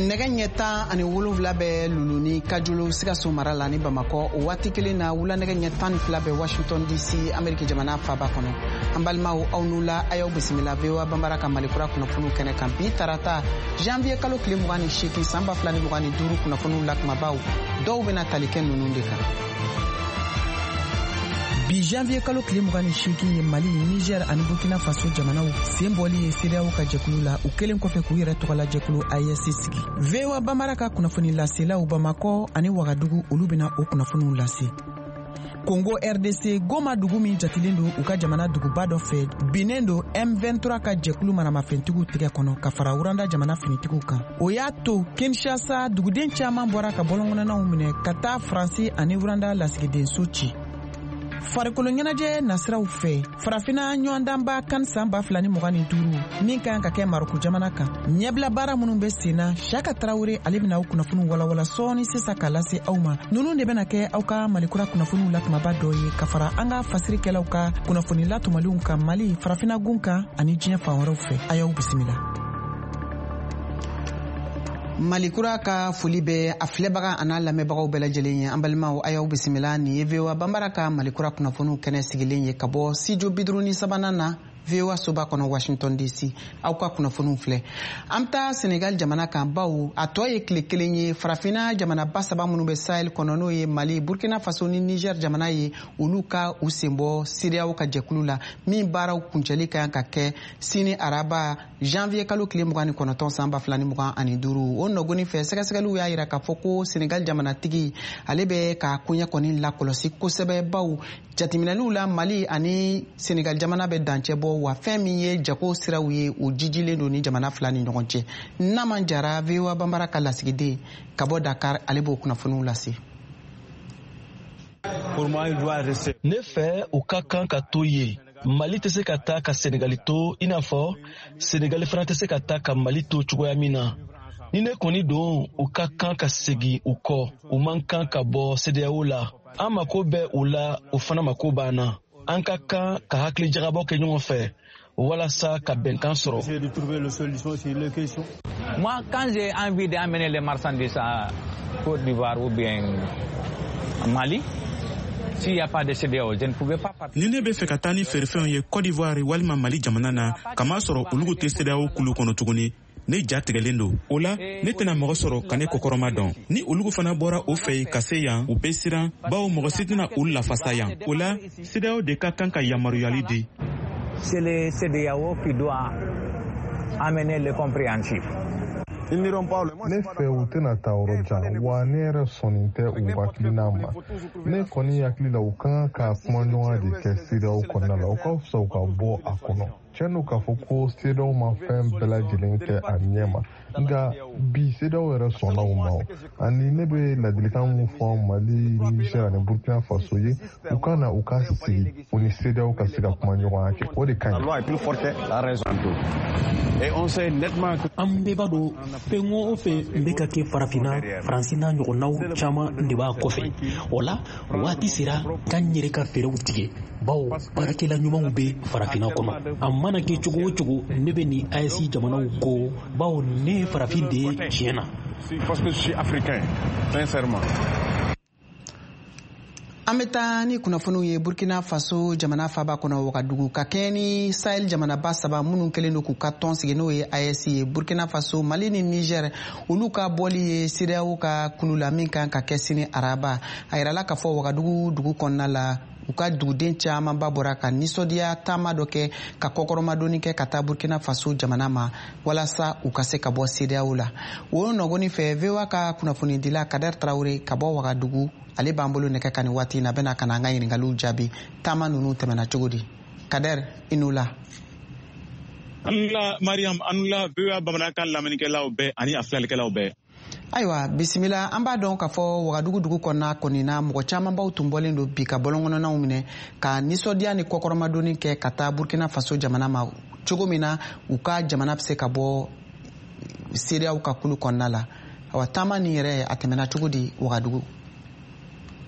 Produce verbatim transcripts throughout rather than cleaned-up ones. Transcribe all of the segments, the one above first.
nɛgɛ ɲɛ tan ani wolonwula bɛ luluni kajulu Sikaso mara la ni Bamakɔ o waati kelen na wula nɛgɛ ɲɛ tan ni fila bɛ Washington D C Ameriki jamana faaba kɔnɔ. An balimaw aw n'u la a y'aw bisimila V O A Banbara ka Malikura kunnafoniw kɛnɛ kan bi tarata janvier kalo tile mugan ni seegin san ba fila ni mugan ni duuru kunnafoniw la kumabaw dɔw bɛna tali kɛ ninnu de kan. Bi janvier kalo tile mugan ni seegin ye Mali, Niger ani Burkina Faso jamanaw sen bɔli ye C D A O ka jɛkulu la u kelen kɔfɛ k'u yɛrɛ tɔgɔla jɛkulu A E S sigi. V O A Banbara ka kunnafoni laselaw Bamakɔ ani Wagadugu olu bɛna o kunnafoniw lase. Congo R D C Goma dugu min jatilen don u ka jamana duguba dɔ fɛ binnen don M vingt-trois ka jɛkulu maramafɛntigiw tigɛ kɔnɔ ka fara Uranda jamana finitigiw kan. O y'a to Kinshasa duguden caman bɔra ka bɔlɔnkɔnɔnaw minɛ ka taa Faransi ani Uranda lasigidenso ci. Farikolo ɲɛnajɛ nasiraw fɛ farafina ɲɔgɔndanba kan san ba fila ni mugan ni duuru min kan ka kɛ Maroku jamana kan ɲɛbila baara minnu bɛ sen na Saka Tarawele ale bɛna aw kunnafoniw walawala sɔɔni sisan ka lase aw ma. Ninnu de bɛna kɛ aw ka Malikura kunnafoniw lakumaba dɔ ye ka fara an ka fasirikɛlaw ka kunnafoni latumalenw kan Mali farafina gun kan ani diɲɛ fan wɛrɛw fɛ. A y'aw bisimila. Malikura ka foli bɛ a filɛbaga an'a lamɛnbagaw bɛɛ lajɛlen ye. An balimaw a y'aw bisimila. Nin ye V O A Banbara ka Malikura kunnafoniw kɛnɛ sigilen ye ka bɔ studio bi duuru ni sabanan na V O A soba kɔnɔ Washington D C. Aw ka kunnafoniw filɛ. An bɛ taa Senegal jamana kan bawo a tɔ ye tile kelen ye farafina jamanaba saba minnu bɛ Sahel kɔnɔ n'o ye Mali, Burkina Faso ni Niger jamana ye olu ka u sen bɔ C D A O ka jɛkulu la min baaraw kuncɛli ka kan ka kɛ sini araba janvier kalo tile mugan ni kɔnɔntɔn san ba fila ni mugan ani duuru. O nɔgɔni fɛ sɛgɛsɛgɛliw y'a jira k'a fɔ ko Senegal jamanatigi ale bɛ ka koɲɛ kɔni lakɔlɔsi kosɛbɛ bawo jateminɛliw la Mali ani Senegal jamana bɛ dancɛ bɔ wa fɛn min ye jago siraw ye o jijilen don ni jamana fila ni ɲɔgɔn cɛ. Naman Jara V O A Banbara ka lasigiden ka bɔ Dakar ale b'o kunnafoniw lase. Ne fɛ u ka kan ka to ye. Mali tɛ se ka taa ka Senegali to i n'a fɔ Senegali fana tɛ se ka taa ka Mali to cogoya min na. Ni ne kɔni don u ka kan ka segin u kɔ u man kan ka bɔ C D A O la. An mako bɛ u la u fana mako b'an na. An ka kan ka hakili jagabɔ kɛ ɲɔgɔn fɛ walasa ka bɛnkan sɔrɔ. Moi, quand j'ai envie d'amener les marchandises à Côte d'Ivoire ou bien Mali, s'il n'y a pas de C D A O, je ne pouvais pas partir. Ni ne bɛ fɛ ka taa ni feerefɛnw ye Côte d'Ivoire walima Mali jamana na kama sɔrɔ olu tɛ C D A O kulu kɔnɔ tuguni. Ne ja tigɛlen don. O la, ne tɛna mɔgɔ sɔrɔ ka ne kɔkɔrɔma dɔn. Ni olugu fana bɔra o fɛ ka se yan, u bɛ siran bawo mɔgɔ si tɛna u lafasa yan. O la, C D A O de ka kan ka yamaruyali di. C'est le C D A O qui doit amener le compréhensif. Ne fɛ u tɛna taa yɔrɔ jan wa ne yɛrɛ sɔnni tɛ u hakilina ma. Ne kɔni hakili la u kan ka kuma ɲɔgɔn de kɛ C D A O kɔnɔna la. U ka fisa u ka bɔ a kɔnɔ. Tiɲɛ don k'a fɔ ko C D A O ma fɛn bɛɛ lajɛlen kɛ a ɲɛ ma. Nka bi C D A O yɛrɛ sɔnna u ma. Ani ne bɛ ladilikan mun fɔ Mali, Niger ani Burkina Faso ye u ka na u ka sigi u ni C D A O ka se ka kuma ɲɔgɔn kɛ. O de ka ɲi. An bɛɛ b'a dɔn fɛn o fɛn n bɛ ka kɛ farafina Faransi n'a ɲɔgɔnnaw caman de b'a kɔfɛ. O la waati sera k'an yɛrɛ ka fɛɛrɛw tigɛ bawo baarakɛla ɲumanw bɛ farafina kɔnɔ. A mana kɛ cogo o cogo ne bɛ ni A E S jamanaw ko bawo ne ye farafin de ye tiɲɛ na. An bɛ taa ni kunnafoniw ye Burkina Faso jamana faaba kɔnɔ Wagadugu ka kɛɲɛ ni Sahel jamanaba saba minnu kɛlen don k'u ka tɔn sigi n'o ye A E S ye. Burkina Faso, Mali ni Niger olu ka bɔli ye C D A O ka kulu la min kan ka kɛ sini araba. A yirala k'a fɔ Wagadugu dugu kɔnɔna la u ka duguden camanba bɔra ka nisɔndiya taama dɔ kɛ ka kɔkɔrɔmadonni kɛ ka taa Burkina Faso jamana ma walasa u ka se ka bɔ C D A O la. O nɔgɔni fɛ V O A ka kunnafonidila Kader Tarawele ka bɔ Wagadugu ale b'an bolo nɛgɛ ka nin waati in na bɛna ka na an ka ɲininkaliw jaabi. Taama ninnu tɛmɛna cogo di? Kader, i n'u la. Anula Mariam, anula V O A Bamanankan lamɛnnikɛlaw bɛɛ ani a filɛlikɛlaw bɛɛ. Ayiwa bisimila an b'a dɔn k'a fɔ Wagadugu dugu kɔnɔna kɔni na mɔgɔ camanbaw tun bɔlen don bi ka bɔlɔnkɔnɔnaw minɛ ka nisɔndiya ni kɔkɔrɔmadonni kɛ ka taa Burkina Faso jamana ma cogo min na u ka jamana bɛ se ka bɔ C D A O ka kulu kɔnɔna la. Awa taama nin yɛrɛ a tɛmɛna cogo di Wagadugu?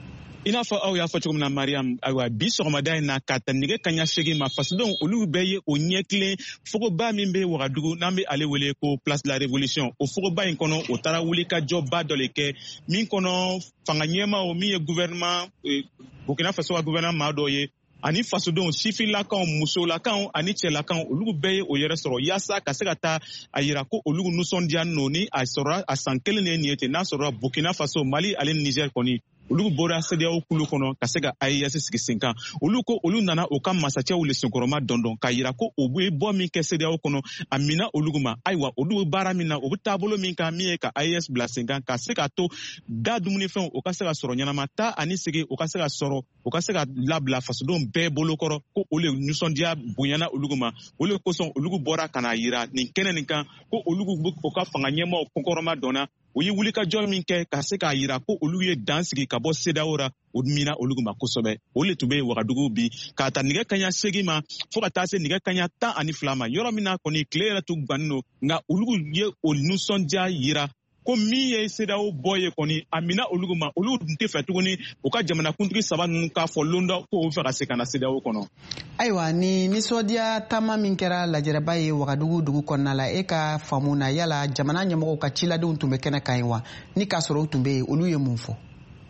i n'a fɔ aw y'a fɔ cogo min na Mariam, ayiwa bi sɔgɔmada in na ka ta nɛgɛ kaɲa seegin ma fasodenw olu bɛɛ ye o ɲɛkilen fogoba min bɛ Wagadugu n'an bɛ ale wele ko Place de la Révolution. O fogoba in kɔnɔ o taara wuli ka jɔba dɔ le kɛ min kɔnɔ fanga ɲɛmaaw min ye gouvernement Burkina Faso ka gouvernement maa dɔ ye ani fasodenw sifinlakaw musolakaw ani cɛlakaw olu bɛɛ ye o yɛrɛ sɔrɔ yaasa ka se ka taa a yira ko olu nisɔndiya n'o ni a sɔrɔ a san kelen de ye nin ye ten n'a sɔrɔ Burkina Faso Mali ale Niger kɔni olu bɔra C D A O kulu kɔnɔ ka se ka A E S sigi sen kan olu ko olu nana o ka masacɛw le senkɔrɔma dɔndɔn ka yira ko o bɛ bɔ min kɛ C D A O kɔnɔ a mina olu ma ayiwa olu baara min na o bɛ taabolo min kan min ye ka A E S bila sen kan ka se ka to da dumunifɛnw o ka se ka sɔrɔ ɲɛnama taa ani sigi o ka se ka sɔrɔ o ka se ka labila fasodenw bɛɛ bolo kɔrɔ ko o le nisɔndiya bonyana olu ma o le kosɔn olu bɔra ka na yira nin kɛnɛ nin kan ko olu o ka fanga ɲɛmaaw kɔnkɔrɔma dɔnna o ye wulikajɔ min kɛ ka se k'a yira ko olu ye dan sigi ka bɔ C D A O ra o mina olu ma kosɛbɛ o le tun bɛ Wagadugu bi k'a ta nɛgɛ kaɲa seegin ma fo ka taa se nɛgɛ kaɲa tan ani fila ma yɔrɔ min na kɔni tile yɛrɛ tun gannen don nka olu ye o nisɔndiya yira ko min ye C D A O bɔ ye kɔni a mina olu ma olu tun tɛ fɛ tuguni u ka jamanakuntigi saba ninnu k'a fɔ londɔ ko o fɛ ka se ka na C D A O kɔnɔ. Ayiwa ni nisɔndiya taama min kɛra lajɛrɛba ye Wagadugu dugu kɔnɔna la e ka faamu na yala jamana ɲɛmɔgɔw ka ciladenw tun bɛ kɛnɛ kan ye wa ni k'a sɔrɔ u tun bɛ yen olu ye mun fɔ?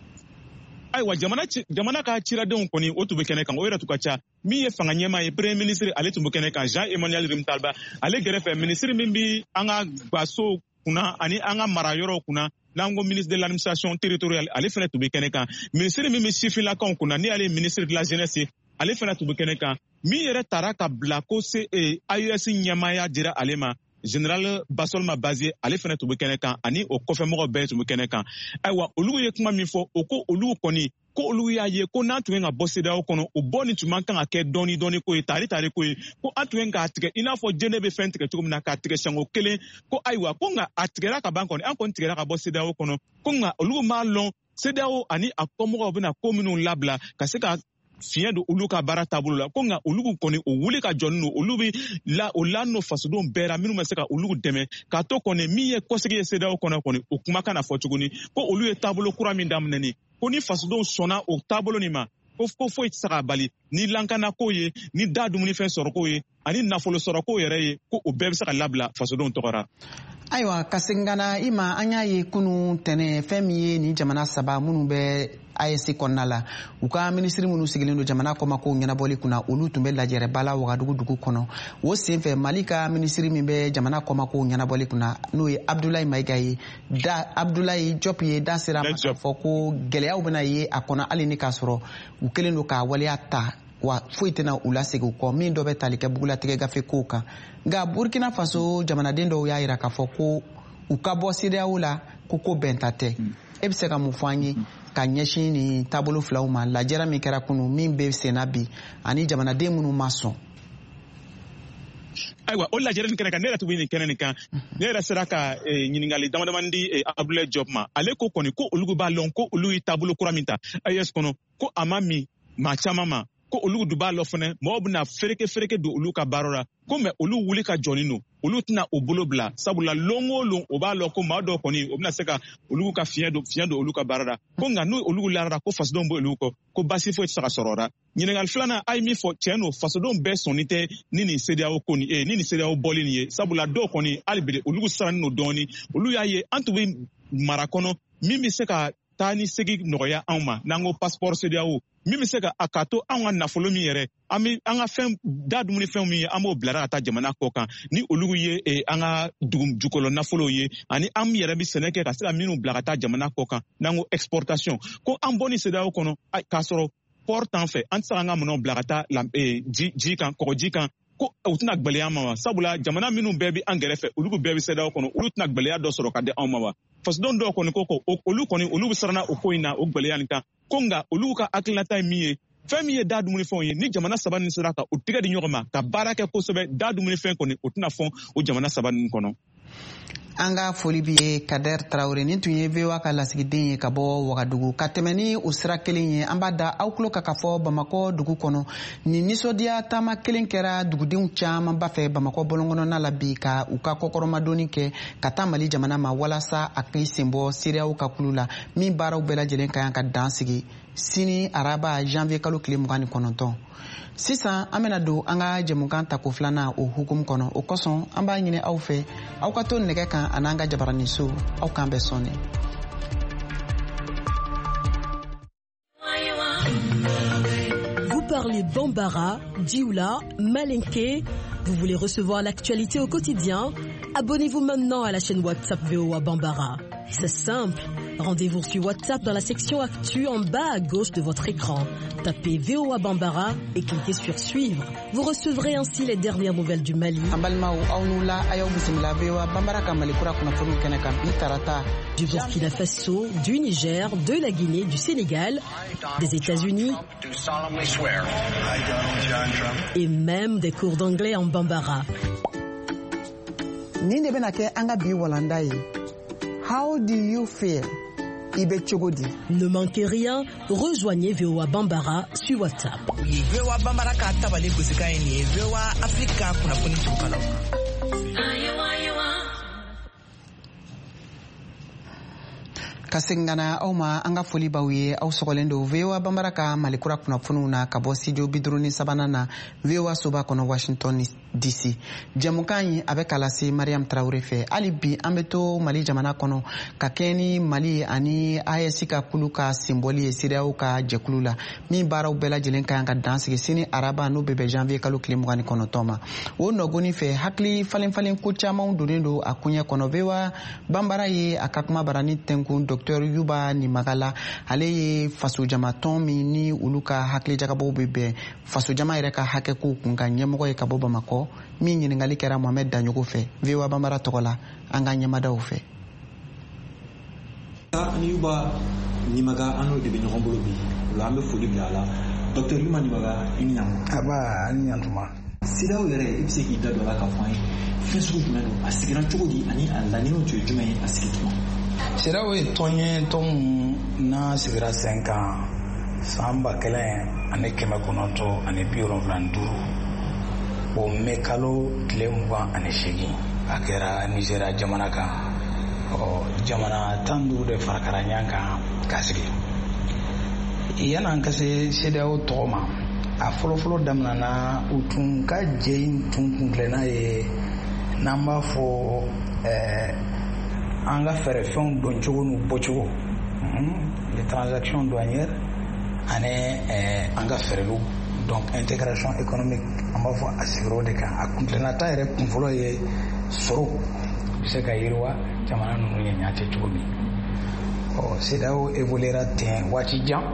Ayiwa jamana jamana ka ciladenw kɔni o tun bɛ kɛnɛ kan o yɛrɛ tun ka ca min ye fanga ɲɛmaa ye premier ministre ale tun bɛ kɛnɛ kan Jean Emmanuel Rimtalba ale gɛrɛfɛ ministre min bi an ka gaso kunna ani an ka mara yɔrɔw kunna n'an ko ministre de l'administration territoriale ale fana tun bɛ kɛnɛ kan ministre min bɛ sifinlakaw kunna ni ale ministre de la jeunesse ale fana tun bɛ kɛnɛ kan min yɛrɛ taara ka bila ko se A E S ɲɛmaaya dira ale ma général Basolma Bazier ale fana tun bɛ kɛnɛ kan ani o kɔfɛmɔgɔ bɛɛ tun bɛ kɛnɛ kan ayiwa olu ye kuma min fɔ o ko olu kɔni ko olu y'a ye ko n'an tun bɛ ka bɔ C D A O kɔnɔ o bɔ nin tun man kan ka kɛ dɔɔni dɔɔni ko ye tari tari ko ye ko an tun bɛ k'a tigɛ i n'a fɔ jɛnɛ bɛ fɛn tigɛ cogo min na k'a tigɛ siɲɛko kelen ko ayiwa ko nka a tigɛra ka ban kɔni an kɔni tigɛra ka bɔ C D A O kɔnɔ ko nka olu m'a lɔn C D A O ani a kɔmɔgɔw bɛna ko minnu labila ka se ka fiɲɛ don olu ka baara taabolo la ko nka olu kɔni o wuli ka jɔn n'o olu bɛ la o la n'o fasodenw bɛɛ la minnu bɛ se ka olu dɛmɛ k'a to kɔni min ye kɔsigi ye C D A O kɔnɔ kɔni o kuma kana fɔ tuguni ko olu ye taabolo kura min daminɛ ko ni fasodenw sɔnna o taabolo nin ma ko ko foyi tɛ se ka bali ni lakanako ye ni da dumunifɛn sɔrɔko ye ani nafolo sɔrɔko yɛrɛ ye ko o bɛɛ bɛ se ka labila fasodenw tɔgɔra. Ayiwa ka segin ka na i ma an y'a ye kunun tɛnɛ fɛn min ye ni jamana saba minnu bɛ A E S kɔnɔna la u ka minisiri minnu sigilen don jamana kɔmakow ɲɛnabɔli kunna olu tun bɛ lajɛrɛba la Wagadugu dugu kɔnɔ o senfɛ Mali ka minisiri min bɛ jamana kɔmakow ɲɛnabɔli kunna n'o ye Abdoulaye Mayiga ye da Abdoulaye Diop ye da sera ma k'a fɔ ko gɛlɛyaw bɛna ye a kɔnɔ hali ni k'a sɔrɔ u kɛlen don k'a waleya ta wa foyi tɛna u lasegin u kɔ min dɔ bɛ tali kɛ bugulatigɛ gafe kow kan nka Burkina Faso jamanaden dɔw y'a jira k'a fɔ ko u ka bɔ C D A O la ko ko bɛnta tɛ e bɛ se ka mun fɔ an ye ka ɲɛsin ni taabolo filaw ma lajɛra min kɛra kunun min bɛ senna bi ani jamanaden minnu ma sɔn. Ayiwa o lajɛrɛ nin kɛnɛ kan ne yɛrɛ tun bɛ nin kɛnɛ nin kan ne yɛrɛ sera ka ɲininkali damadama di Abdoulaye Diop ma ale ko kɔni ko olu b'a lɔn ko olu ye taabolo kura min ta A E S kɔnɔ ko a ma min maa caman ma ko olu dun b'a lɔ fɛnɛ mɔgɔw bɛna fereke fereke don olu ka baara la ko mɛ olu wuli ka jɔnni don olu tɛna o bolo bila sabula lon o lon o b'a lɔ ko maa dɔw kɔni o bɛna se ka olu ka fiɲɛ don fiɲɛ don olu ka baara la ko nka n'o olu lara ko fasodenw bɛ olu kɔ ko basi foyi tɛ se ka sɔrɔ la ɲininkali filanan a ye min fɔ tiɲɛ don fasodenw bɛɛ sɔnni tɛ ni nin C D A O ko nin e ni nin C D A O bɔli nin ye sabula dɔw kɔni hali bi olu sirannen don dɔɔni olu y'a ye an tun bɛ mara kɔnɔ min bɛ se ka taa ni segin nɔgɔya anw ma n'an ko passeport C D A O min bɛ se ka a ka to anw ka nafolo min yɛrɛ an bɛ an ka fɛn da dumuni fɛnw min ye an b'o bilara ka taa jamana kɔ kan ni olu ye an ka dugu jukɔrɔ nafolow ye ani an yɛrɛ bɛ sɛnɛ kɛ ka se ka minnu bila ka taa jamana kɔ kan n'an ko exportation ko an bɔ ni C D A O kɔnɔ k'a sɔrɔ port t'an fɛ an tɛ se ka an ka minɛnw bila ka taa ji ji kan kɔgɔji kan ko u tɛna gbɛlɛya ma wa sabula jamana minnu bɛɛ bɛ an gɛrɛfɛ olu bɛɛ bɛ C D A O kɔnɔ olu tɛna gbɛlɛya dɔ sɔrɔ ka di anw ma wa fasodenw dɔw kɔni ko ko olu kɔni olu bɛ siranna o ko in na o gbɛlɛya nin kan ko nka olu ka hakilinata ye min ye fɛn min ye da dumunifɛnw ye ni jamana saba nin sera ka o tigɛ di ɲɔgɔn ma ka baara kɛ kosɛbɛ da dumunifɛn kɔni o tɛna fɔn o jamana saba nin kɔnɔ. An ka foli bi ye Kader Tarawele nin tun ye V O A ka lasigiden ye ka bɔ Wagadugu ka tɛmɛ ni o sira kelen ye an b'a da aw tulo ka ka fɔ Bamakɔ dugu kɔnɔ nin nisɔndiya taama kelen kɛra dugudenw caman ba fɛ Bamakɔ bɔlɔnkɔnɔna la bi ka u ka kɔkɔrɔmadonni kɛ ka taa Mali jamana ma walasa a k'i sen bɔ C D A O ka kulu la min baaraw bɛɛ lajɛlen ka kan ka dan sigi sini araba janvier kalo tile mugan ni kɔnɔntɔn. Sisan an bena don an ka jɛmukan tako filanan o hukumu kɔnɔ. O kosɔn an b'a ɲini aw fɛ aw ka to nɛgɛ kan an'an ka jabaraniso aw kan bɛ sɔnni. Vous parlez Bambara, Dioula, Malinké. Vous voulez recevoir l'actualité au quotidien? Abonnez-vous maintenant à la chaîne WhatsApp V O A Bambara. C'est simple. Rendez-vous sur WhatsApp dans la section Actu en bas à gauche de votre écran. Tapez V O A Bambara et cliquez sur Suivre. Vous recevrez ainsi les dernières nouvelles du Mali, du Burkina Faso, du Niger, de la Guinée, du Sénégal, des États-Unis et même des cours d'anglais en Bambara. How do you feel? Ne manquez rien, rejoignez V O A Bambara sur WhatsApp. V O A Bambara ka tabale kusika ni V O A Africa kuna kuni tukalo. Kasengana auma anga foli bawie au sokolendo V O A Bambara ka malikura kuna funu na kabo studio bidruni sabana na V O A soba kono Washington D C. Jamukanyi avec alasi Mariam Traoré fe alibi ambeto Mali jamana kono kakeni Mali ani ayesika kuluka simboli esira ka jekulula mi baraw bela jelen kan ka danse sini araba no bebe janvier kalo klimugani kono toma wo nogoni fe hakli falen falen ku chama undurendo akunya kono V O A Bambara ye akakuma barani tenku Docteur Yuba ni magala ale ye faso jama tomi ni uluka hakli jakabo bebe faso jama ire ka hake ku kunga nyemoko ye kabo bamako mi nyiningali kera Mohamed Danyogo fe V O A Bambara tokola anga nyamada u fe ani Yuba ni maga ano de benyo mbolo bi la ambe foli bi ala Docteur Yuba ni maga inyam aba ani antuma sida o yere ibse ki dado la ka fany fesu jumeno asigira chogodi ani alla ni no jume asikituma sida o tonye tom na sigira cinq ans samba kelen ane kema konoto ane bioro vlanduru o mekalo tile mugan ani segi akera Nigeria jamana kan o jamana tandu de farakara nyanka kasigi yana an kase sida o toma a folo folo damna na utun ka jein tun kunklena ye namba fo eh anga fere fon don chogo nu bochogo les transactions douanières ane eh anga fere lu donc intégration économique amba fo asigro de ka akunklena ta ere kunfolo ye soro se ka yirwa jamana nu nya nyate chogo mi o sida o evoluera ten wachi jam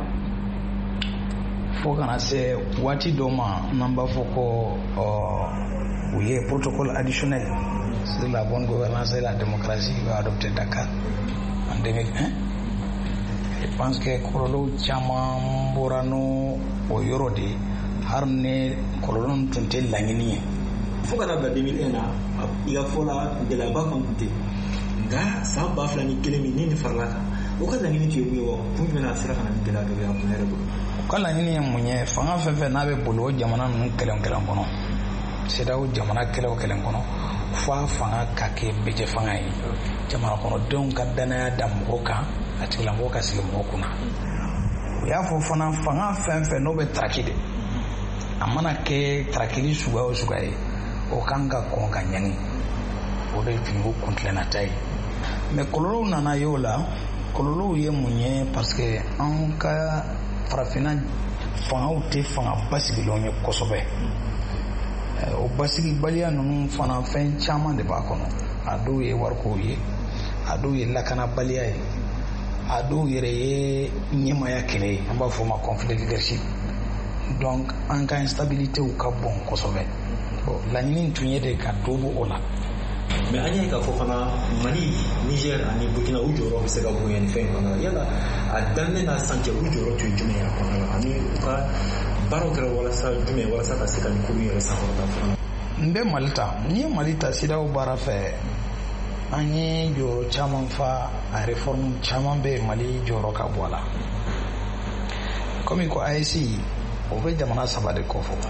fo kana se wati doma namba foko où il y a un protocole additionnel sur la bonne gouvernance et la démocratie qui va adopter Dakar en deux mille un. Je pense que Kololo Chama Borano Oyorodi Harne Kololo Tunte Langini. Faut que dans deux mille un, il y a fola de la banque en côté. Ga sa bafla ni kelemi ni farlaka. Oka Langini tu yi wo pour mena sira kana ni gela gela ko nere ko. Kala ni munye fanga fefe na be bolo jamana nun kelen kelen kono. Sida o jamana kelen kelen kono. Fa fanga kake beje fanga yi jamana kono don ka dana da mboka atila mboka sile mbokuna ya fo fana fanga fenfe no be trakide amana ke trakidi suga o suga yi o kanga ko ka nyani o de fingo kontle na tai me kololo nana yola kololo ye munye parce que en ka farafina fanga o te fanga basigi lonye kosobe o basigi baliya nunu fana fen chaman de ba kono ado ye warko ye ado ye lakana baliya ye ado yere ye nyema ya kele amba fo ma conflit leadership donc en cas instabilité ou ka bon kosobe bon la nyini tunye de ka dobo ola mais anya ka fo fana Mali Niger ani Burkina u joro se ka boyen fen kono yala a danne na sanke u joro tu jume ya kono ani ka baro kera wala sa jume wala sa se ka ko yere sa ko mbe malta ni malita sida o bara fe anye joro chaman fa a reform chaman be Mali joro ka bola komi ko I C o be jamana sabade ko fo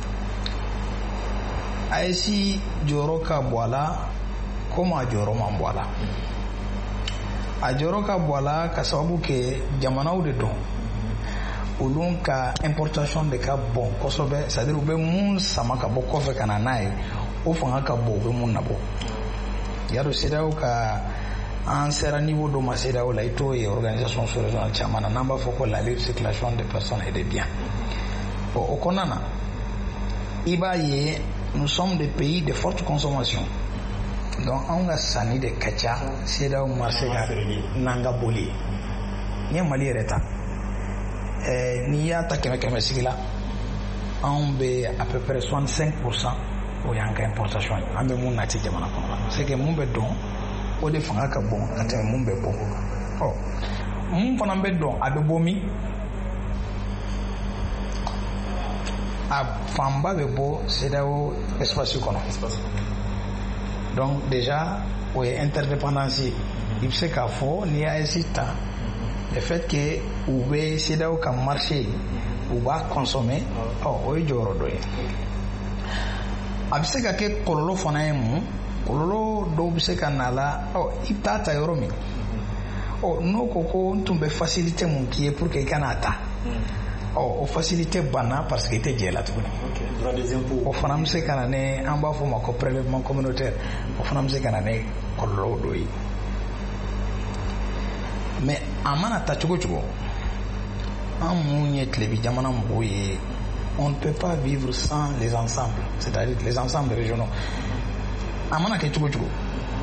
I C joro ka bola koma joro man bola a joro ka bola ka sababu ke jamana ude don olu ka importation de ka bon kosɛbɛ, c'est-à-dire u bɛ mun sama ka bɔ kɔfɛ ka na n'a ye o fanga ka bon u bɛ mun nabɔ. Y'a dɔn C E D E A O ka an sera niveau dɔ ma C E D E A O la i t'o ye organisation sous-régionale caman na n'an b'a fɔ ko la libre circulation des personnes et des biens. Bon o kɔnɔna na i b'a ye nous sommes des pays de forte consommation. Donc anw ka sanni de ka ca C E D E A O marché ka n'an ka boli. N'i ye Mali yɛrɛ ta ɛɛ n'i y'a ta kɛmɛ kɛmɛ sigi la anw bɛ à peu près soixante-cinq pour cent o y'an ka importation ye an bɛ mun nati jamana kɔnɔ la c'est que mun bɛ dɔn o de fanga ka bon ka tɛmɛ mun bɛ bɔ ɔ mun fana bɛ dɔn a bɛ bɔ min a fanba bɛ bɔ C E D E A O espace kɔnɔ donc déjà o ye interdépendance ye i bɛ se k'a fɔ n'i y'a esi ta le fait que u bɛ C E D E A O ka marché u b'a consommer ɔ o ye jɔyɔrɔ dɔ ye a bɛ se ka kɛ kɔlɔlɔ fana ye mun kɔlɔlɔ dɔw bɛ se ka na la ɔ i bɛ taa ta yɔrɔ min ɔ n'o ko ko n tun bɛ facilité mun k'i ye pour que i kana ta ɔ o facilité banna parce que i tɛ jɛ la tuguni o fana bɛ se ka na ni an b'a fɔ o ma ko prélèvement communautaire o fana bɛ se ka na ni kɔlɔlɔ dɔ ye mais a mana ta cogo cogo an mun ye tilebi jamana mɔgɔw ye on ne peut pas vivre sans les ensembles, c'est-à-dire les ensembles régionaux. Amana ke chugo chugo.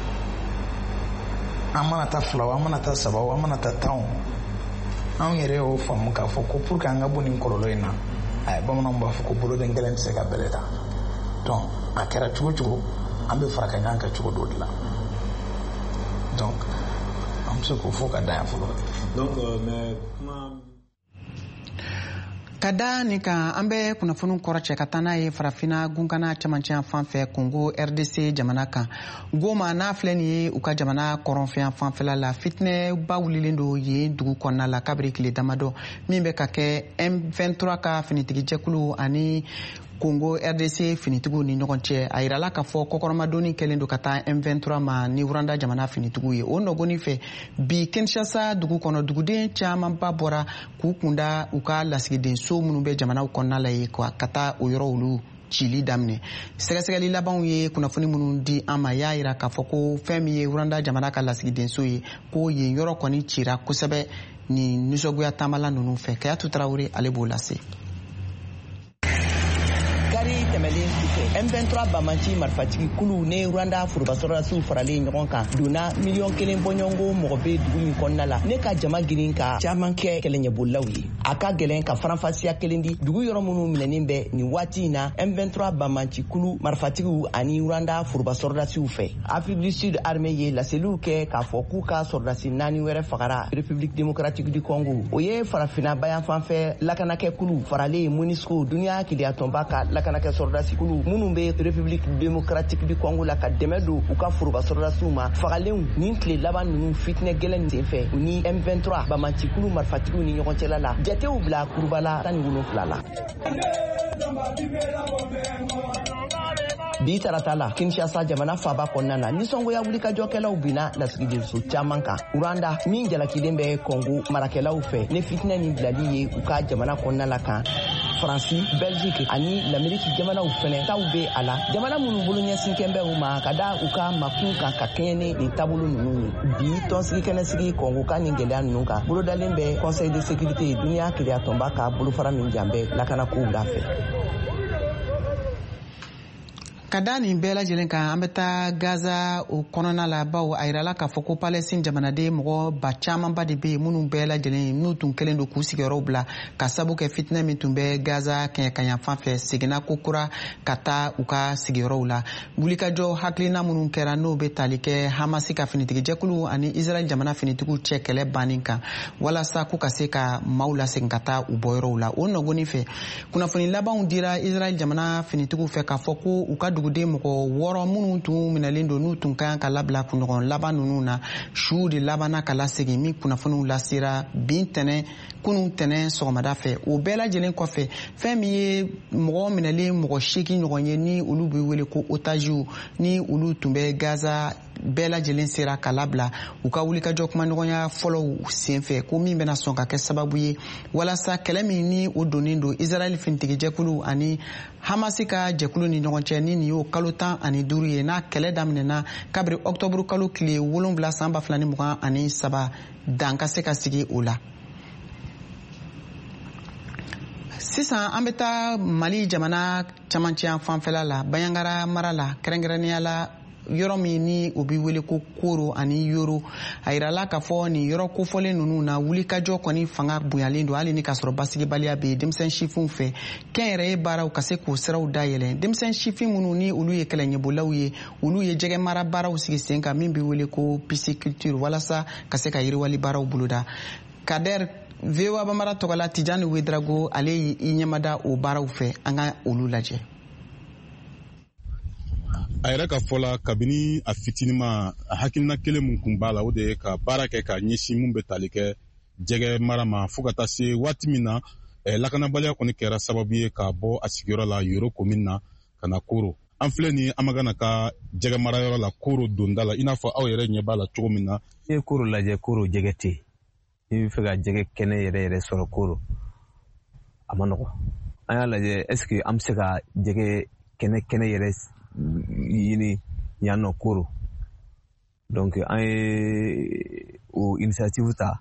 Amana ta flaw, amana ta sabaw, amana ta town. An yɛrɛ o faamu k'a fɔ ko pour que an ka bɔ nin kɔlɔlɔ in na, a bamananw b'a fɔ ko boloden gɛlɛn tɛ se ka bɛlɛ ta. Donc a kɛra cogo cogo an bɛ fara ka ɲɔgɔn kan cogo dɔ de la. Donc an bɛ se k'o fɔ ka da yan fɔlɔ. Donc mais kuma ka da nin kan an bɛ kunnafoni kɔrɔcɛ ka taa n'a ye farafina gunkana camancɛ fan fɛ Congo R D C jamana kan goma n'a filɛ nin ye u ka jamana kɔrɔnfɛn fanfɛla la fitinɛba wulilen don yen dugu kɔnɔna la kabiri tile damadɔ min bɛ ka kɛ M vingt-trois ka finitigijɛkulu ani Congo R D C finitigiw ni ɲɔgɔn cɛ a yirala k'a fɔ kɔkɔrɔmadonni kɛlen don ka taa M vingt-trois ma ni Rwanda jamana finitigiw ye o nɔgɔnin fɛ bi Kinshasa dugu kɔnɔ duguden camanba bɔra k'u kunda u ka lasigiden so minnu bɛ jamanaw kɔnɔna la ye ka taa o yɔrɔ olu cili daminɛ sɛgɛsɛgɛli labanw ye kunnafoni minnu di an ma y'a yira k'a fɔ ko fɛn min ye Rwanda jamana ka lasigiden so ye ko yen yɔrɔ kɔni cira kosɛbɛ ni nisɔngoya taamala ninnu fɛ Kayatu Tarawele ale b'o lase. tɛmɛlen sufɛ M vingt-trois Bamanci marifatigi kulu ne Rwanda forobasɔrɔdasiw faralen ɲɔgɔn kan donna miliyɔn kelen bɔɲɔngo mɔgɔ bɛ dugu min kɔnɔna la ne ka jama girin ka caman kɛ kɛlɛɲɛbolilaw ye a ka gɛlɛn ka faranfasiya kelen di dugu yɔrɔ minnu minɛnen bɛ nin waati in na M vingt-trois Bamanci kulu marifatigiw ani Rwanda forobasɔrɔdasiw fɛ Afrique du Sud armée ye laseliw kɛ k'a fɔ k'u ka sɔrɔdasi naani wɛrɛ fagara République démocratique du Congo o ye farafina bayan fanfɛ lakanakɛ kulu faralen MONUSCO duniya kiliyatɔnba ka lakanakɛ sɔrɔdasi kulu minnu bɛ République démocratique du Congo la ka dɛmɛ don u ka foroba sɔrɔdasiw ma fagalenw nin tile laban ninnu fitinɛ gɛlɛn senfɛ u ni M vingt-trois Bamanci kulu marifatigiw ni ɲɔgɔn cɛla la jatew bila kurubala tan ni wolonwula la. bi tarata la Kinshasa jamana faba kɔnɔna na nisɔngoya wulikajɔkɛlaw bina lasigiden so caman kan Rwanda min jalakilen bɛ Congo marakɛlaw fɛ ne fitinɛ ni bilali ye u ka jamana kɔnɔna la kan Faransi, Belgique ani l'Amérique jamanaw fɛnɛ taw bɛ a la jamana minnu bolo ɲɛsinkɛn bɛ u ma ka da u ka makun kan ka kɛɲɛ ni nin taabolo ninnu ye bi tɔnsigi kɛnɛsigi Congo ka nin gɛlɛya ninnu kan bolodalen bɛ Conseil de sécurité duniya kiliyatɔnba ka bolofara min jan bɛ lakanakow da fɛ. ka da nin bɛɛ lajɛlen kan an bɛ taa Gaza o kɔnɔna la bawo a yirala k'a fɔ ko Palestine jamanaden mɔgɔ ba camanba de bɛ yen minnu bɛɛ lajɛlen n'u tun kɛlen don k'u sigiyɔrɔw bila ka sabu kɛ fitinɛ min tun bɛ Gaza kɛɲɛkan fan fɛ seginna ko kura ka taa u ka sigiyɔrɔw la wulikajɔ hakilina minnu kɛra n'o bɛ tali kɛ Hamasi ka finitigijɛkulu ani Israel jamana finitigiw cɛ kɛlɛ bannen kan walasa ko ka se ka maaw lasegin ka taa u bɔyɔrɔw la o nɔgɔnin fɛ kunnafoni labanw dira Israel jamana finitigiw fɛ k'a fɔ ko u ka duguden mɔgɔ wɔɔrɔ minnu tun minɛlen don n'u tun kan ka labila kunɲɔgɔn laban ninnu na su de labanna ka lasegin min kunnafoniw lasera bin tɛnɛ kunun tɛnɛ sɔgɔmada fɛ o bɛɛ lajɛlen kɔfɛ fɛn min ye mɔgɔ minɛlen mɔgɔ seegin ɲɔgɔn ye ni olu bɛ wele ko otages ni olu tun bɛ Gaza bɛɛ lajɛlen sera ka labila u ka wulikajɔ kumaɲɔgɔnya fɔlɔw senfɛ ko min bɛna sɔn ka kɛ sababu ye walasa kɛlɛ min ni o donnen don Israɛl finitigijɛkulu ani Hamasi ka jɛkulu ni ɲɔgɔn cɛ ni nin y'o kalo tan ani duuru ye n'a kɛlɛ daminɛna kabiri ɔktɔburu kalo tile wolonwula san ba fila ni mugan ani saba dan ka se ka sigi o la. Sisan an bɛ taa Mali jamana camancɛ fanfɛla la Bayangara mara la kɛrɛnkɛrɛnnenya la yɔrɔ min ni o bɛ wele ko Koro ani Yoro a yirala k'a fɔ nin yɔrɔ kofɔlen ninnu na wulikajɔ kɔni fanga bonyalen don hali ni k'a sɔrɔ basigibaliya bɛ yen denmisɛn sifinw fɛ kɛnyɛrɛye baaraw ka se k'o siraw dayɛlɛ denmisɛn sifin minnu ni olu ye kɛlɛɲɛbɔlaw ye olu ye jɛgɛ mara baaraw sigi sen kan min bɛ wele ko pisciculture walasa ka se ka yiriwali baaraw boloda. Kader V O A Bambara tɔgɔla Tijani Wedrago ale y'i ɲɛmada o baaraw fɛ an ka olu lajɛ. A yɛrɛ ka fɔ la kabini a fitinima a hakilina kelen mun kun b'a la o de ye ka baara kɛ ka ɲɛsin mun bɛ tali kɛ jɛgɛ mara ma fo ka taa se waati min na eh, lakanabaliya kɔni kɛra sababu ye ka bɔ a sigiyɔrɔ la Yoro commune na ka na Koro. An filɛ ni an ma gana ka jɛgɛ mara yɔrɔ la Koro donda la i n'a fɔ aw yɛrɛ ɲɛ b'a la cogo min na. I ye Koro lajɛ Koro jɛgɛ tɛ yen i bɛ fɛ ka jɛgɛ kɛnɛ yɛrɛ yɛrɛ sɔrɔ Koro a ma nɔgɔ. An y'a lajɛ est ce que an bɛ se ka jɛgɛ kɛnɛ kɛnɛ yɛrɛ yini yan nɔ Koro donc an ye o initiative ta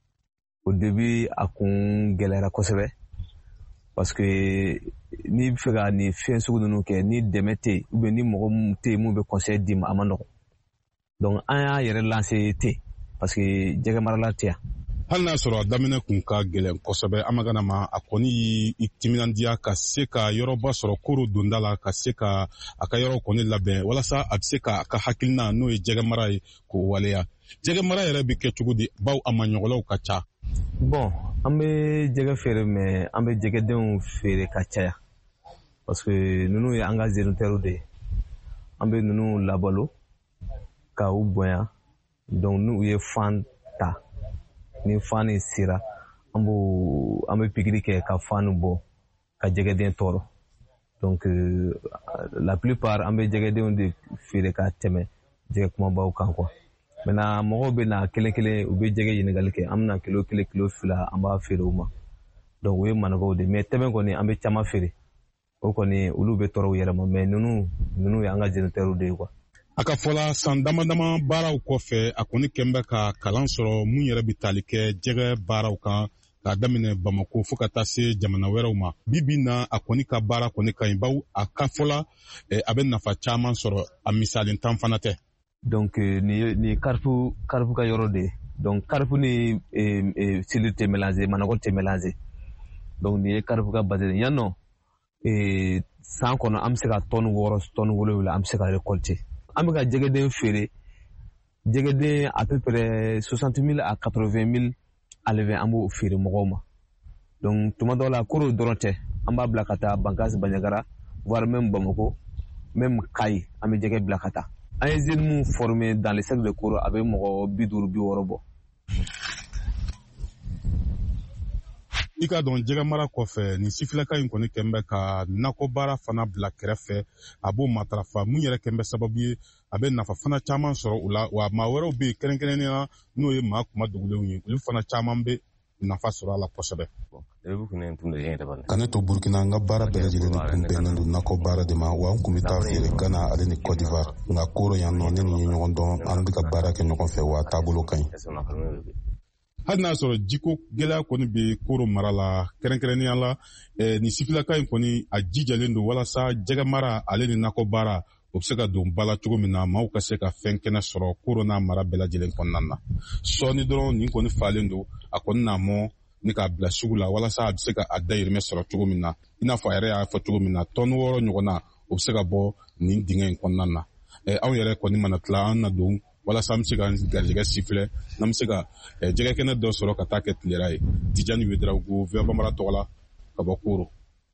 au début a kun gɛlɛyara kosɛbɛ parce que ni bɛ fɛ ka nin fɛn sugu ninnu kɛ ni dɛmɛ tɛ yen ou bien ni mɔgɔ mun tɛ yen mun bɛ conseil d'i ma a ma nɔgɔ donc an y'a yɛrɛ lancer ten parce que jɛgɛ marala tɛ yan. Hali n'a sɔrɔ a daminɛ kun ka gɛlɛn kosɛbɛ an ma gana ma a kɔni y'i timinandiya ka se ka yɔrɔba sɔrɔ Koro donda la ka se ka a ka yɔrɔ kɔni labɛn walasa a bɛ se ka a ka hakilina n'o ye jɛgɛ mara ye k'o waleya. Jɛgɛ mara yɛrɛ bɛ kɛ cogo di baw a maɲɔgɔnlaw ka ca. Bon an bɛ jɛgɛ feere mais an bɛ jɛgɛdenw feere ka caya parce que ninnu ye an ka zénitaires de ye an bɛ ninnu labalo ka u bonya donc n'u ye fan ta. Ni fan ni sera an b'o an bɛ pikiri kɛ ka fan bɔ ka jɛgɛden tɔɔrɔ donc euh, la plupart an bɛ jɛgɛdenw de feere ka tɛmɛ jɛgɛ kumabaw kan quoi maintenant mɔgɔw bɛ na kelen kelen u bɛ jɛgɛ ɲininkali kɛ an bɛna kilo kelen kilo fila an b'a feere u ma donc o ye manɔgɔw de mais tɛmɛ kɔni an bɛ caman feere o kɔni olu bɛ tɔɔrɔ u yɛrɛ ma mais ninnu ninnu ye an ka zénitaires de ye quoi. A ka fɔla san dama dama baaraw kɔfɛ a kɔni kɛn bɛ ka kalan sɔrɔ mun yɛrɛ bɛ tali kɛ jɛgɛ baaraw kan k'a daminɛ Bamako fo ka taa se jamana wɛrɛw ma bi bi na a kɔni ka baara kɔni ka ɲi baw a ka fɔla eh, a bɛ nafa caman sɔrɔ a misalen tan fana tɛ. Donc ni ni karifu karifu ka yɔrɔ de ye donc karifu ni eh, eh, sili tɛ mélanger manɔgɔ tɛ mélanger donc ni ye karifu ka base yan nɔ eh, san kɔnɔ an bɛ se ka tɔni wɔɔrɔ tɔni wolonwula an bɛ se ka récolter. An bɛ ka jɛgɛden feere jɛgɛden à peu près soixante mille à quatre-vingt mille enlevé an b'o feere mɔgɔw ma donc tuma dɔw la Koro dɔrɔn tɛ an b'a bila ka taa Bankasi Bandiagara voire même Bamako même Kayi an bɛ jɛgɛ bila ka taa an ye jeunes mun formé dans le cercle de Koro a bɛ mɔgɔ bi duuru bi wɔɔrɔ bɔ. I ka dɔn jɛgɛ mara kɔfɛ nin sifilaka in kɔni kɛn bɛ ka nakɔ baara fana bila kɛrɛfɛ a b'o matarafa mun yɛrɛ kɛn bɛ sababu ye a bɛ nafa fana caman sɔrɔ u la wa maa wɛrɛw bɛ yen kɛrɛnkɛrɛnnenya n'o ye maa kuma dogolenw ye olu fana caman bɛ nafa sɔrɔ a la kosɛbɛ. Ka ne to Burkina n ka baara bɛɛ lajɛlen tun bɛnnen don nakɔ baara de ma wa n kun bɛ taa feere Gana ale ni Côte d'Ivoire nka Koro yan nɔ ne ni ye ɲɔgɔn dɔn an bɛ ka baara kɛ ɲɔgɔn fɛ wa taabolo ka ɲi. Hali n'a sɔrɔ jiko gɛlɛya kɔni bɛ Koro mara la kɛrɛnkɛrɛnnenya la eh, nin sifilaka in kɔni a jijalen don walasa jɛgɛ mara ale ni nakɔ baara o bɛ se ka don ba la cogo min na maaw ka se ka fɛn kɛnɛ sɔrɔ Koro n'a mara bɛɛ lajɛlen kɔnɔna na sɔɔni dɔrɔn nin kɔni falen don a kɔni n'a mɔ ni k'a bila sugu la walasa a bɛ se ka a dayirimɛ sɔrɔ cogo min na i n'a fɔ a yɛrɛ y'a fɔ cogo min na tɔni wɔɔrɔ ɲɔgɔn na o bɛ se ka bɔ nin dingɛ in kɔnɔna na eh, anw yɛrɛ kɔni mana tila an na don walasa an bɛ se ka garijɛgɛ sifilɛ n'an bɛ se ka eh, jɛgɛ kɛnɛ dɔ sɔrɔ ka taa kɛ tilera ye Tijani Wedrago V O A Bambara tɔgɔ la ka bɔ Koro.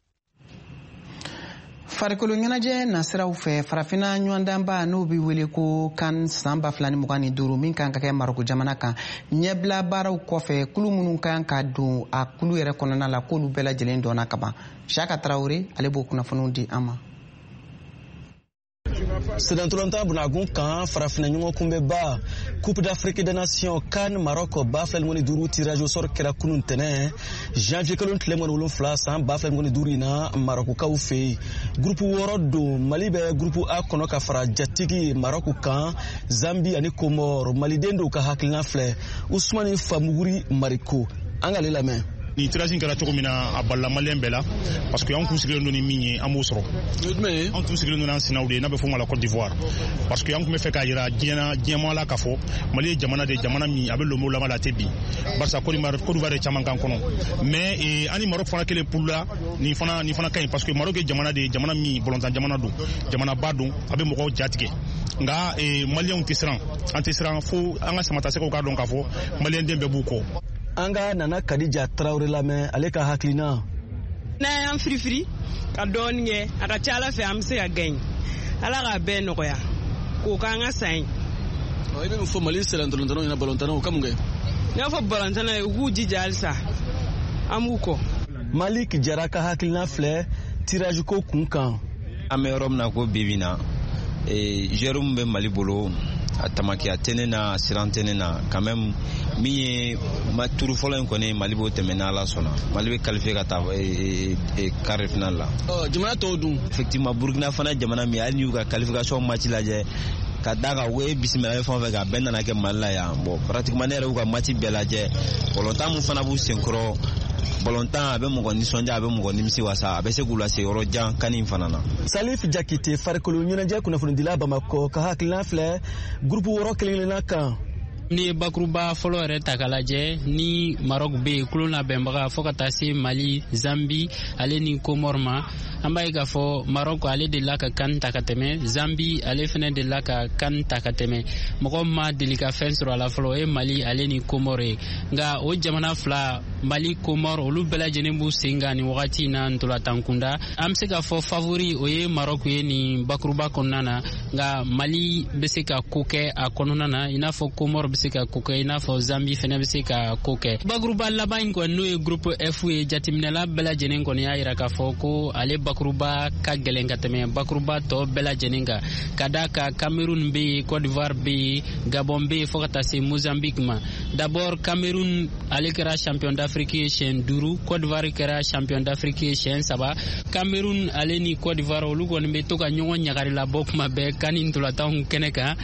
Farikolo ɲɛnajɛ nasiraw fɛ farafina ɲɔgɔndanba n'o bɛ wele ko kan san ba fila ni mugan ni duuru min kan ka kɛ Maroko jamana kan ɲɛbila baaraw kɔfɛ kulu minnu kan ka don a kulu yɛrɛ kɔnɔna la k'olu bɛɛ lajɛlen dɔnna ka ban Saka Tarawele ale b'o kunnafoniw di an ma. sedantolanta bunagun kan farafina ɲɔgɔn kunbɛ ba Coupe d'Afrique des Nations CAN Maroc ba fila ni duuru tirage au sort kɛra kunun tɛnɛ janvier kalo tile mɔni wolonfila san ba fila ni duuru in na Marocains fɛ yen groupe wɔɔrɔ don Mali bɛ groupe A kɔnɔ ka fara jatigi Maroc kan Zambie ani Comore maliden dɔw ka hakilina filɛ Ousmane Famuguri Mariko an ka ale lamɛn. Ni tirage kɛra cogo min na a balila maliyɛn bɛɛ la parce que an kun sigilen don ni min ye an b'o sɔrɔ an tun sigilen don n'an sinaw de ye n'a bɛ fɔ ma la Côte d'Ivoire parce que an kun bɛ fɛ k'a jira diɲɛ diɲɛmaa la k'a fɔ Mali ye jamana de jamana min a bɛ lomo laban la tɛ bi barisa Côte d'Ivoire ye caman kan kɔnɔ mais ani Maroc fana kelen poule la nin fana nin fana ka ɲi parce que Maroc ye jamana de jamana min bɔlɔntan jamana don jamanaba don a bɛ mɔgɔw jatigɛ nka maliyɛnw tɛ siran an tɛ siran fo an ka samatasegiw k'a dɔn k'a fɔ maliyɛn den bɛɛ b'u kɔ. An ka Nana Kadija Traoré lamɛn ale ka hakilina. N'a y'an firifiri ka dɔɔnin kɛ a ka ca Ala fɛ an bɛ se ka gagner Ala k'a bɛɛ nɔgɔya k'o k'an ka san ye. I bɛ min fɔ Mali sɛlɛntɔlɔntɔnnaw ɲɛna balontannaw ka mun kɛ? N y'a fɔ balontannaw ye u k'u jija halisa an b'u kɔ. Malik Jara ka hakilina filɛ tirage ko kun kan. An bɛ yɔrɔ min na ko bi bi in na joueur min bɛ Mali bolo a tamakiya tɛ ne na a siran tɛ ne na quand même min ye turu fɔlɔ in kɔni Mali b'o tɛmɛ n'Ala sɔnna Mali bɛ qualifié ka taa quart de finale la. Jamana tɔw dun? Effectivement Burkina fana jamana min hali n'u ka qualification match lajɛ ka da ka we bisimila fɛn fɛn ka bɛɛ nana kɛ Mali la yan bon pratiquement ne yɛrɛ y'u ka match bɛɛ lajɛ bɔlɔntan mun fana b'u senkɔrɔ bɔlɔntan a bɛ mɔgɔ nisɔndiya a bɛ mɔgɔ nimisi wasa a bɛ se k'u lase yɔrɔ jan kani in fana na. Salif Jakite farikolo ɲɛnajɛ kunnafonidila Bamakɔ ka hakilina filɛ groupe wɔɔrɔ kelen-kelenna kan. Ni bakuruba fɔlɔ yɛrɛ ta k'a lajɛ ni Maroc bɛ yen kulon labɛnbaga fo ka taa se Mali Zambie ale ni Comore ma an b'a ye k'a fɔ Maroc ale de la ka CAN ta ka tɛmɛ Zambie ale fana de la ka CAN ta ka tɛmɛ mɔgɔ ma deli ka fɛn sɔrɔ a la fɔlɔ o ye Mali ale ni Comore ye nka o jamana fila Mali Comore olu bɛɛ lajɛlen b'u sen kan nin wagati in na ntolantan kunda an bɛ se k'a fɔ favori o ye Maroc ye nin bakuruba kɔnɔna na nka Mali bɛ se ka ko kɛ a kɔnɔna na i n'a fɔ Comore bɛ se ka ko kɛ i n'a fɔ Zambie fana bɛ se ka ko kɛ bakuruba laban in kɔni n'o ye groupe F ye jateminɛla bɛɛ lajɛlen kɔni y'a jira k'a fɔ ko ale bakuruba ka gɛlɛn ka tɛmɛ bakuruba tɔ bɛɛ lajɛlen kan ka d'a kan Cameroun bɛ yen Côte d'Ivoire bɛ yen Gabon bɛ yen fo ka taa se Mozambique ma d'abord Cameroun ale kɛra champion d'Afrique ye siɲɛ duuru Côte d'Ivoire kɛra champion d'Afrique ye siɲɛ saba Cameroun ale ni Côte d'Ivoire olu kɔni bɛ to ka ɲɔgɔn ɲagari labɔ kuma bɛɛ kan ni ntolantanw kɛnɛ kan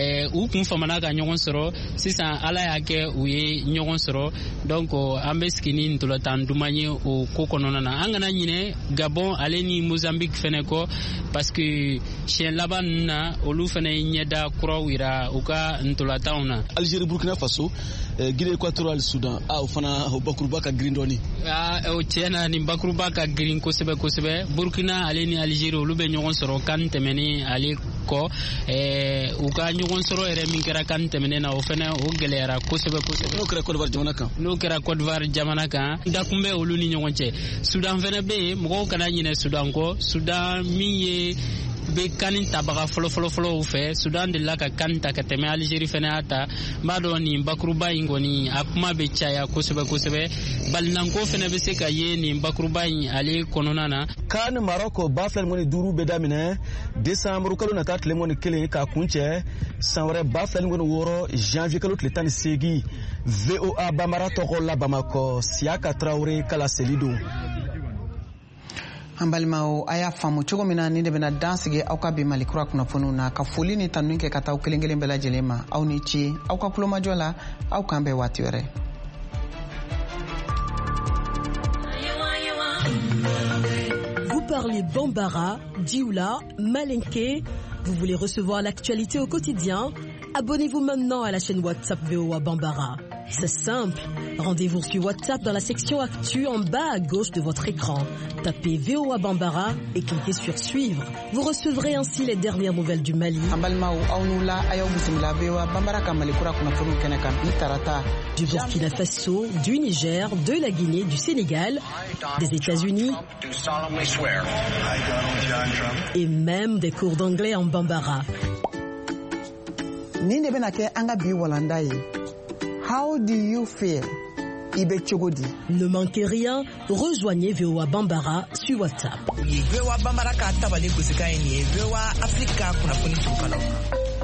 u kun famana ka ɲɔgɔn sɔrɔ sisan Ala y'a kɛ u ye ɲɔgɔn sɔrɔ donc an bɛ sigi ni ntolantan duman ye o ko kɔnɔna na an kana ɲinɛ Gabon ale ni Mozambique fɛnɛ kɔ parce que siɲɛ laban ninnu na olu fɛnɛ ye ɲɛda kuraw yira u ka ntolantanw na. Algérie Burkina Faso Guinée équatoriale Soudan a o fana o bakuruba ka girin dɔɔni. o tiɲɛ na nin bakuruba ka girin kosɛbɛ kosɛbɛ Burkina ale ni Algérie olu bɛ ɲɔgɔn sɔrɔ CAN tɛmɛnen ale kɔ u ka ɲɔgɔn sɔrɔ yɛrɛ min kɛra CAN tɛmɛnen na o fɛnɛ o gɛlɛyara kosɛbɛ kosɛbɛ. N'o kɛra Côte d'Ivoire jamana kan. N'o kɛra Côte d'Ivoire jamana kan dakun bɛ olu ni ɲɔgɔn cɛ Soudan fɛnɛ bɛ yen mɔgɔw kana ɲinɛ Soudan kɔ Soudan min ye bɛ CAN tabaga fɔlɔfɔlɔfɔlɔw fɛ Soudan de la ka CAN ta ka tɛmɛ Algérie fɛnɛ y'a ta n b'a dɔn nin bakuruba in kɔni a kuma bɛ caya kosɛbɛ kosɛbɛ balinanko fɛnɛ bɛ se ka ye nin bakuruba in ale kɔnɔna na. CAN Maroc ba fila ni duuru bɛ daminɛ décembre kalo nata tile mɔni kelen k'a kun cɛ san wɛrɛ ba fila ni wɔɔrɔ janvier kalo tile tan ni seegin V O A Bambara tɔgɔ la Bamakɔ Siaka Traoré kala seli don. An balimaw a y'a faamu cogo min na ni de bɛna dan sigi aw ka bi Mali kura kunnafoniw na ka foli ni tanuni kɛ ka taa aw kelen kelen bɛɛ lajɛlen ma aw ni ce aw ka kulomajɔ la aw k'an bɛn waati wɛrɛ. Vous parlez Bambara, Dioula, Malinké. Vous voulez recevoir l'actualité au quotidien? Abonnez-vous maintenant à la chaîne WhatsApp V O A Bambara. C'est simple. Rendez-vous sur WhatsApp dans la section Actu en bas à gauche de votre écran. Tapez V O A Bambara et cliquez sur Suivre. Vous recevrez ainsi les dernières nouvelles du Mali, du Burkina Faso, du Niger, de la Guinée, du Sénégal, des États-Unis et même des cours d'anglais en Bambara. How do you feel? Ne manquez rien, rejoignez V O A Bambara sur WhatsApp. V O A Bambara ka tabale gusika ni V O A Africa kuna kuni tukala.